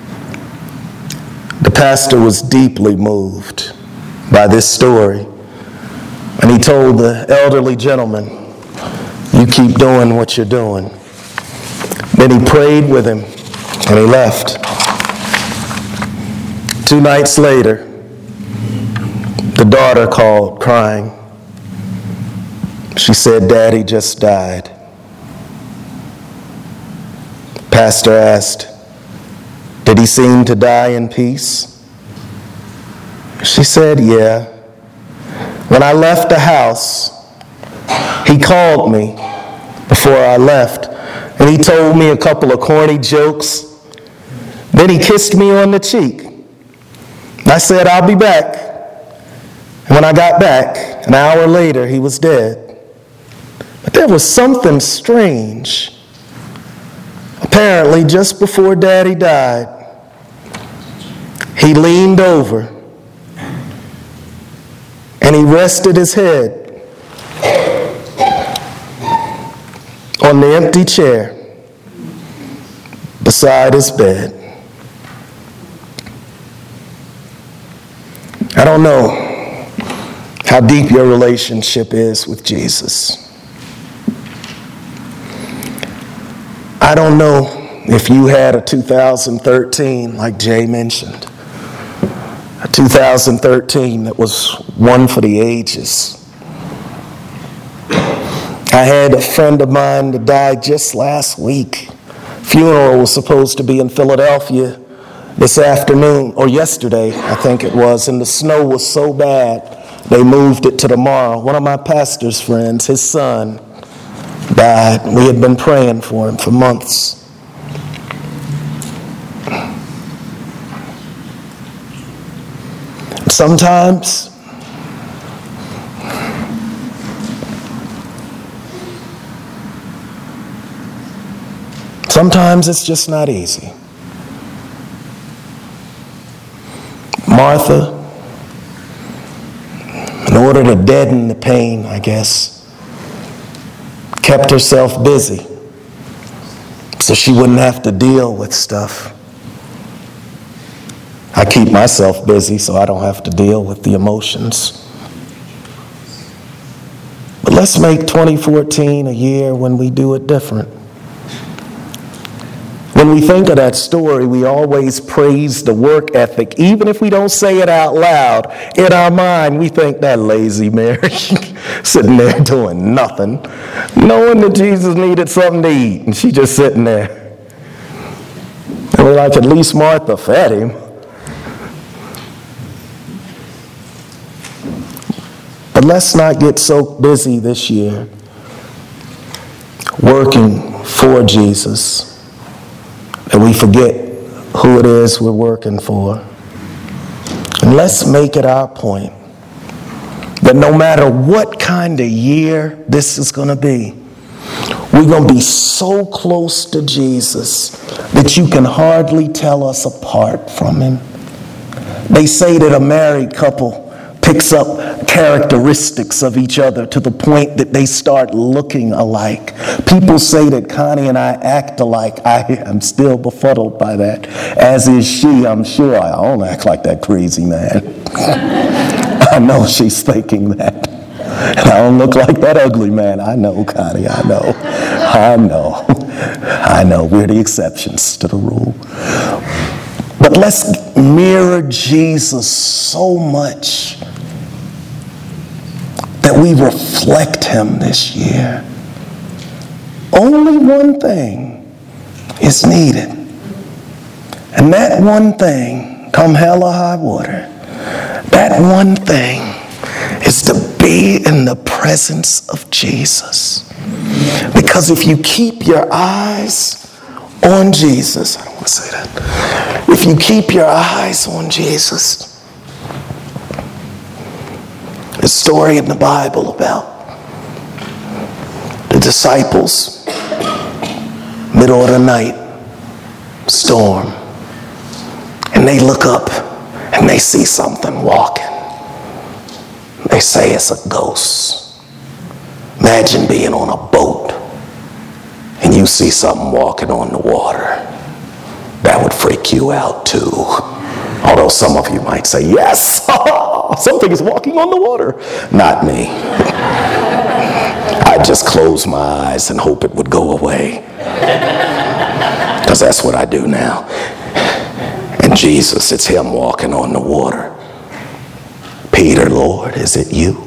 The pastor was deeply moved by this story. And he told the elderly gentleman, "You keep doing what you're doing." Then he prayed with him and he left. Two nights later, the daughter called crying. She said, "Daddy just died." Pastor asked, "Did he seem to die in peace?" She said, "Yeah. When I left the house, he called me before I left, and he told me a couple of corny jokes. Then he kissed me on the cheek. I said, 'I'll be back.' And when I got back, an hour later, he was dead. But there was something strange. Apparently, just before Daddy died, he leaned over and he rested his head on the empty chair beside his bed." I don't know how deep your relationship is with Jesus. I don't know if you had a two thousand thirteen, like Jay mentioned, a two thousand thirteen that was one for the ages. I had a friend of mine that died just last week. Funeral was supposed to be in Philadelphia this afternoon, or yesterday, I think it was, and the snow was so bad, they moved it to tomorrow. One of my pastor's friends, his son, died. We had been praying for him for months. Sometimes sometimes it's just not easy. Martha, in order to deaden the pain, I guess, kept herself busy so she wouldn't have to deal with stuff. I keep myself busy so I don't have to deal with the emotions. But let's make twenty fourteen a year when we do it different. When we think of that story, we always praise the work ethic. Even if we don't say it out loud, in our mind, we think that lazy Mary sitting there doing nothing, knowing that Jesus needed something to eat, and she just sitting there. And we're like, at least Martha fed him. But let's not get so busy this year working for Jesus that we forget who it is we're working for. And let's make it our point that no matter what kind of year this is going to be, we're going to be so close to Jesus that you can hardly tell us apart from him. They say that a married couple picks up characteristics of each other to the point that they start looking alike. People say that Connie and I act alike. I am still befuddled by that, as is she, I'm sure. I don't act like that crazy man. I know she's thinking that. And I don't look like that ugly man. I know, Connie, I know. I know. I know. We're the exceptions to the rule. But let's mirror Jesus so much that we reflect him this year. Only one thing is needed. And that one thing, come hell or high water, that one thing is to be in the presence of Jesus. Because if you keep your eyes on Jesus, I don't want to say that. If you keep your eyes on Jesus, the story in the Bible about the disciples, middle of the night, storm, and they look up and they see something walking. They say it's a ghost. Imagine being on a boat and you see something walking on the water. That would freak you out too. Although some of you might say, yes, something is walking on the water. Not me. I just close my eyes and hope it would go away. Because that's what I do now. And Jesus, it's him walking on the water. Peter, Lord, is it you?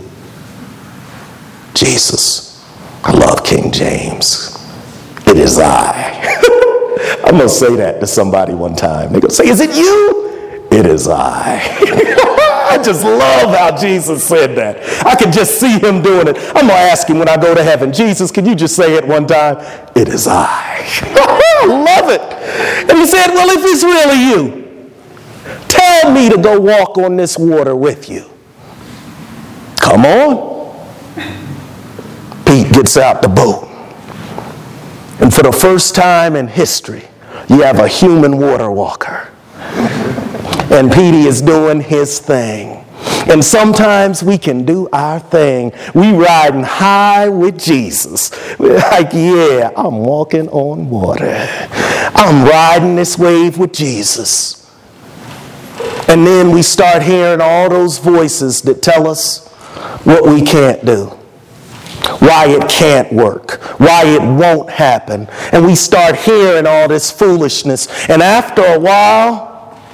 Jesus, I love King James. It is I. I'm going to say that to somebody one time. They're going to say, is it you? It is I. I just love how Jesus said that. I can just see him doing it. I'm going to ask him when I go to heaven, Jesus, can you just say it one time? It is I. I love it. And he said, well, if it's really you, tell me to go walk on this water with you. Come on. Pete gets out the boat. And for the first time in history, you have a human water walker. And Petey is doing his thing. And sometimes we can do our thing. We riding high with Jesus. We're like, yeah, I'm walking on water. I'm riding this wave with Jesus. And then we start hearing all those voices that tell us what we can't do, why it can't work, why it won't happen. And we start hearing all this foolishness. And after a while,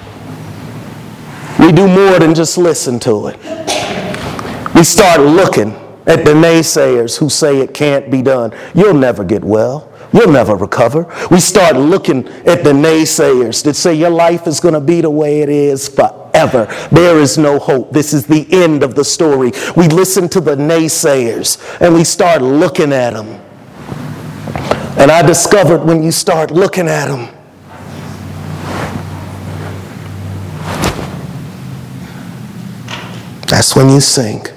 we do more than just listen to it. We start looking at the naysayers who say it can't be done. You'll never get well. You'll never recover. We start looking at the naysayers that say your life is going to be the way it is forever. There is no hope. This is the end of the story. We listen to the naysayers and we start looking at them. And I discovered when you start looking at them, that's when you sink.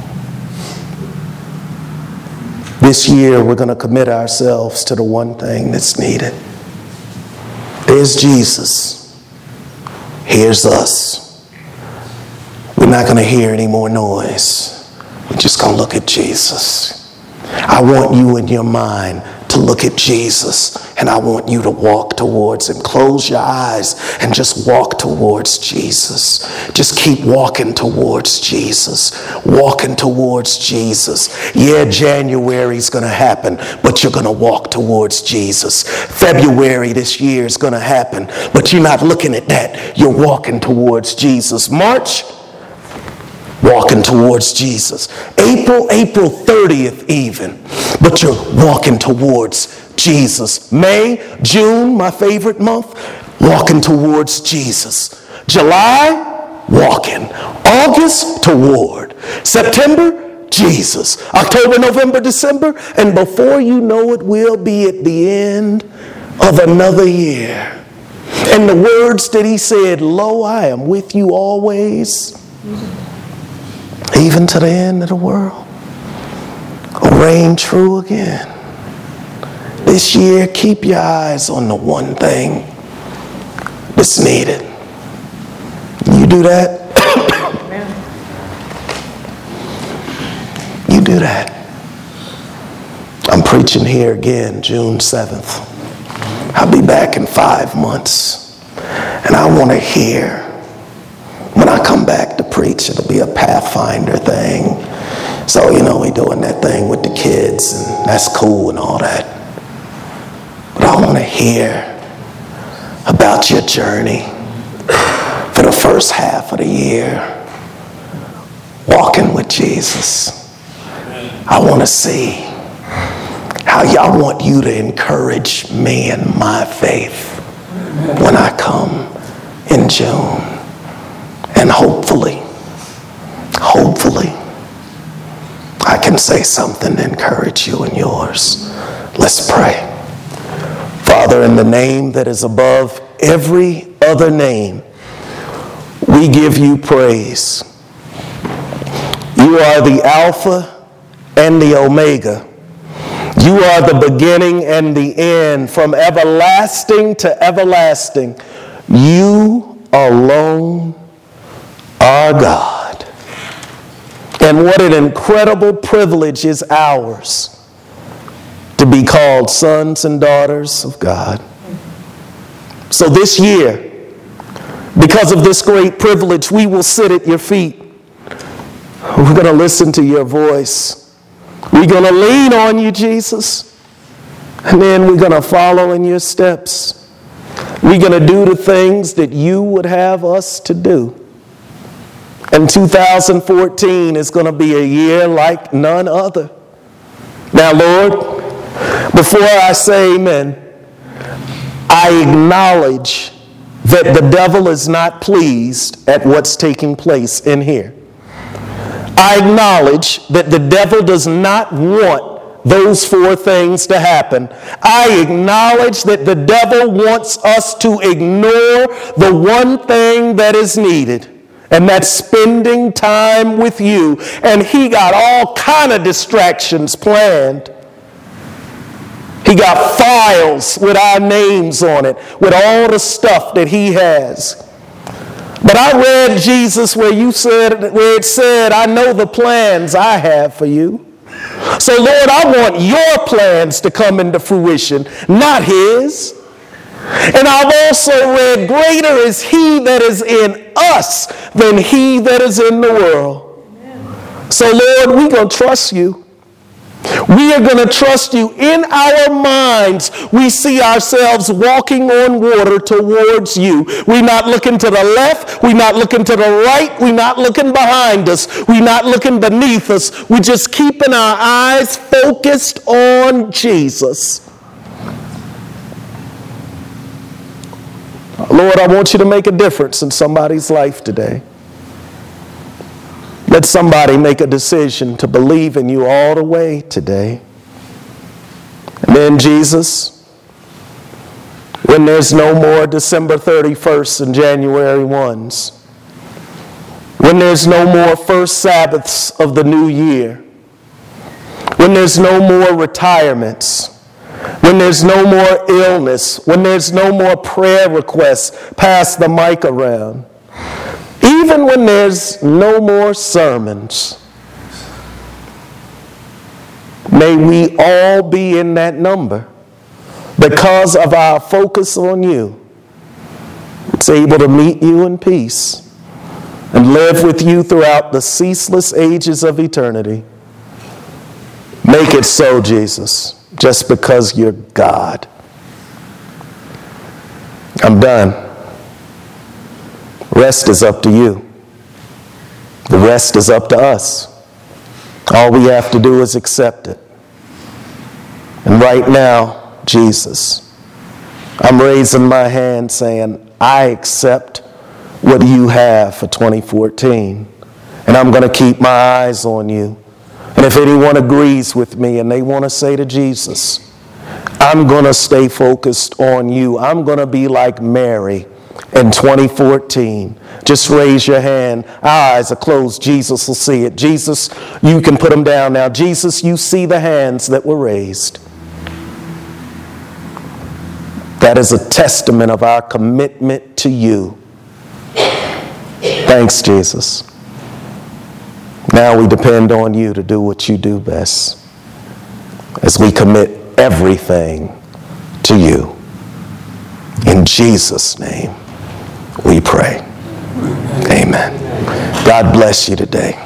This year, we're going to commit ourselves to the one thing that's needed. There's Jesus. Here's us. We're not going to hear any more noise. We're just going to look at Jesus. I want you in your mind to to look at Jesus, and I want you to walk towards him. Close your eyes and just walk towards Jesus. Just keep walking towards Jesus. Walking towards Jesus. Yeah, January's going to happen, but you're going to walk towards Jesus. February this year is going to happen, but you're not looking at that. You're walking towards Jesus. March, walking towards Jesus. April, April thirtieth even, but you're walking towards Jesus. May, June, my favorite month, walking towards Jesus. July, walking. August, toward. September, Jesus. October, November, December, and before you know it, we'll be at the end of another year. And the words that he said, lo, I am with you always, even to the end of the world, reign true again. This year, keep your eyes on the one thing that's needed. You do that? You do that. I'm preaching here again, June seventh. I'll be back in five months. And I want to hear, when I come back to preach, it'll be a Pathfinder thing. So, you know, we're doing that thing with the kids, and that's cool and all that. But I want to hear about your journey for the first half of the year, walking with Jesus. I want to see how y'all want you to encourage me in my faith when I come in June. And hopefully, hopefully, I can say something to encourage you and yours. Let's pray. Father, in the name that is above every other name, we give you praise. You are the Alpha and the Omega. You are the beginning and the end, from everlasting to everlasting. You alone are God. And what an incredible privilege is ours to be called sons and daughters of God. So this year, because of this great privilege, we will sit at your feet. We're going to listen to your voice. We're going to lean on you, Jesus. And then we're going to follow in your steps. We're going to do the things that you would have us to do. And two thousand fourteen is going to be a year like none other. Now, Lord, before I say amen, I acknowledge that the devil is not pleased at what's taking place in here. I acknowledge that the devil does not want those four things to happen. I acknowledge that the devil wants us to ignore the one thing that is needed, and that's spending time with you. And he got all kind of distractions planned. He got files with our names on it, with all the stuff that he has. But I read, Jesus, where you said, where it said, I know the plans I have for you. So, Lord, I want your plans to come into fruition, not his. And I've also read, greater is he that is in us than he that is in the world. Amen. So, Lord, we're going to trust you. We are going to trust you. In our minds, we see ourselves walking on water towards you. We're not looking to the left. We're not looking to the right. We're not looking behind us. We're not looking beneath us. We're just keeping our eyes focused on Jesus. Lord, I want you to make a difference in somebody's life today. Let somebody make a decision to believe in you all the way today. And then, Jesus, when there's no more December thirty-first and January first, when there's no more first Sabbaths of the new year, when there's no more retirements, when there's no more illness, when there's no more prayer requests, pass the mic around. Even when there's no more sermons, May we all be in that number because of our focus on you. It's able to meet you in peace and live with you throughout the ceaseless ages of eternity. Make it so, Jesus, just because you're God. I'm done. Rest is up to you. The rest is up to us. All we have to do is accept it. And right now, Jesus, I'm raising my hand saying, I accept what you have for twenty fourteen. And I'm going to keep my eyes on you. And if anyone agrees with me and they want to say to Jesus, I'm going to stay focused on you. I'm going to be like Mary in twenty fourteen. Just raise your hand. Our eyes are closed. Jesus will see it. Jesus, you can put them down now. Jesus, you see the hands that were raised. That is a testament of our commitment to you. Thanks, Jesus. Now we depend on you to do what you do best as we commit everything to you. In Jesus' name we pray. Amen. God bless you today.